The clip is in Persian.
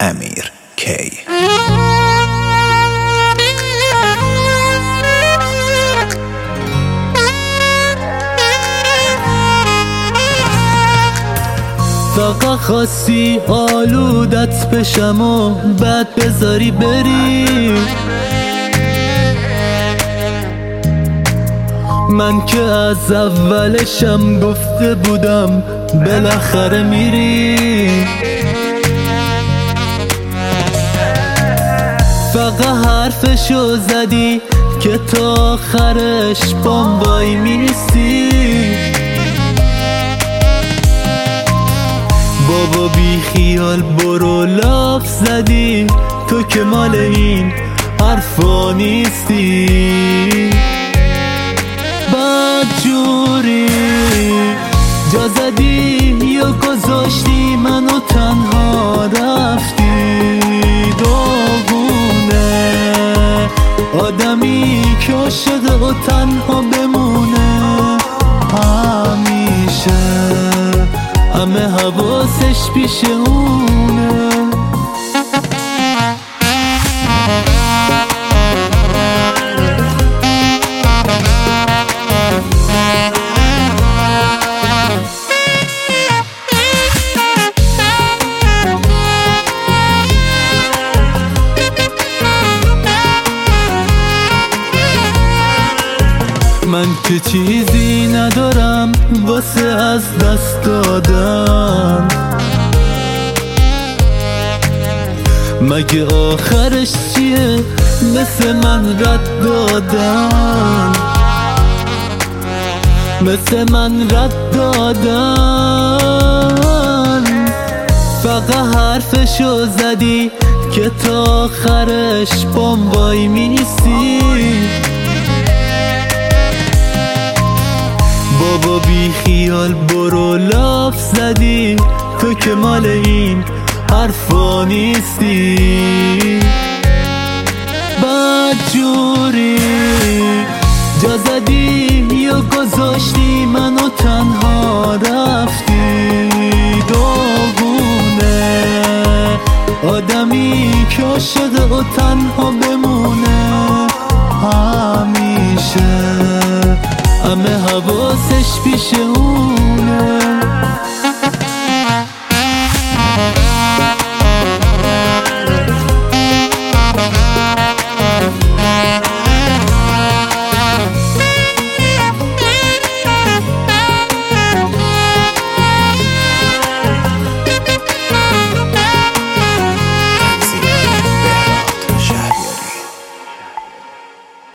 امیر کی. فقط خواستی آلودت بشم و بعد بذاری بری. من که از اولشم گفته بودم بالاخره میری. فقط حرفشو زدی که تا آخرش بام وای میستی. بابا بی خیال برو لاف زدی، تو که مال این حرفا نیستی. بدجوری جا زدی یا گذاشتی منو تنها رفتی. داغونه آدمی که عاشق و تنها بمونه، همیشه همه حواسش پیش اونه. من که چیزی ندارم واسه از دست دادن، مگه آخرش چیه مثل من رد دادن، مثل من رد دادن. فقط حرفشو زدی که تا آخرش بام وای میستی. بابا بی خیال برو لاف زدی، تو که مال این حرفا نیستی. بدجوری جا زدی یا گذاشتی منو تنها رفتی. داغونه آدمی که عاشق و تنها بمونه، همیشه همه حواسش پیش اونه.